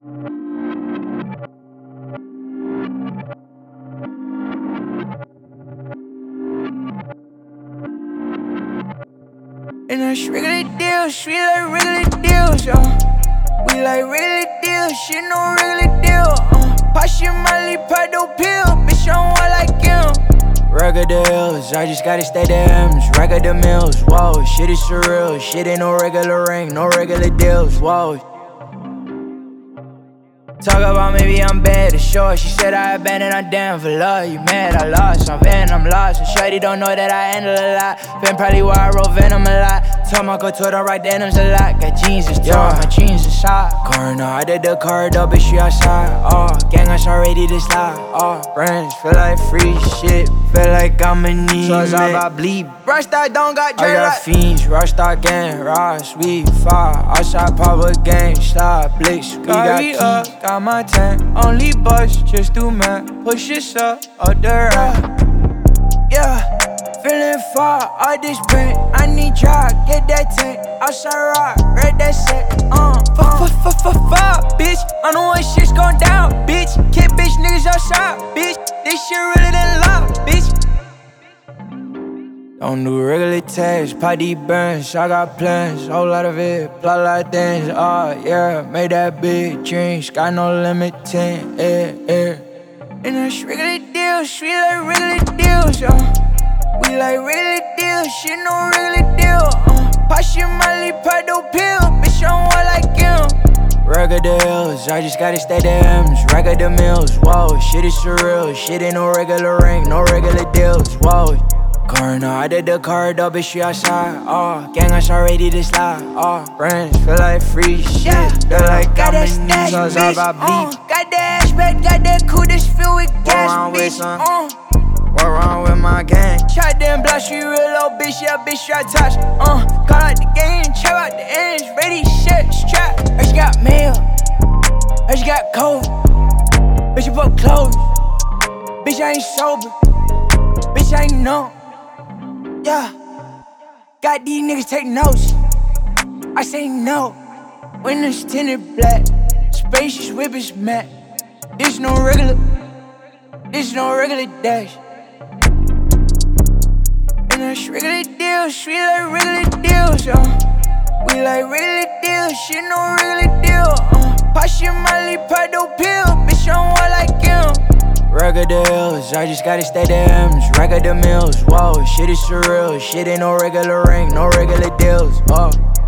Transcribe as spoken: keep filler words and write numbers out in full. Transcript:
And that's regular deals, we like regular deals, uh. We like regular deals, shit no regular deal, uh. Pasha Molly, Prado pill, bitch on what like him. Regular deals, I just gotta stay the M's, regular mills, whoa. Shit is surreal, shit ain't no regular ring, no regular deals, whoa. Talk about maybe I'm bad or short. She said I abandoned, I'm down for love. You mad, I lost, I'm banned, I'm lost. And shorty don't know that I handle a lot. Been probably why I wrote Venom a lot. Told my couture don't write denims a lot. Got jeans is torn, my jeans is shot. Corner, I did the car up, bitch, she outside. Oh, gang, I saw ready to slide. Oh, friends, feel like free shit. Feel like I'm a need. So it's all about bleed. Rockstar don't got dread. I got fiends, Rockstar gang, Ross, we fire. Outside power gang, stop, blitz. We got keys, got my tank. Only bust, just do man. Push this up, up the ramp. Yeah, feeling far, all this pain. I need drop, get that tank. Outside rock, read that set. Uh, fuck, fuck, fuck, fuck, fuck, bitch. I know what shit's going down, bitch. Kid bitch, niggas outside, bitch. This shit really than love, bitch. Don't do regular tests, potty burns, I got plans, whole lot of it, plot a lot of things, oh yeah, made that big dreams, got no limiting, yeah, yeah. And that's regular deals, we like regular deals, uh. We like regular deals, shit no regular deal, uh. Pasha Molly, Prado pill, bitch on what like him. Regular deals, I just gotta stay the M's, regular mills, whoa. Shit is surreal, shit ain't no regular ring, no regular deals, whoa. Corner, I did the car up, bitch, she outside. Oh, gang, I saw ready to slide. Oh, friends, feel like free shit. Yeah, feel like got I'm in these, so it's all about bleep. Uh, got that ashback, got that coupe that's filled with gas, bitch. Uh, what wrong with my gang? Shot them blocks, she real low, bitch, yeah, bitch, try touch. Uh, call out the game, trap out the ends, ready, shit, strap. I just got mail, I just got cold. Bitch, you put clothes. Bitch, I ain't sober. Bitch, I ain't know. Yeah, got these niggas take notes. I say no. Windows tinted black, spacious whip is matte. This no regular, this no regular dash. And that's regular deals, we like regular deals, uh. We like regular deals, shit no regular deal, uh. Pasha Molly, Prado pill, bitch on what like him. Regular deals, I just gotta stay the M's, regular mills, whoa. Shit is surreal, shit ain't no regular ring, no regular deals, whoa.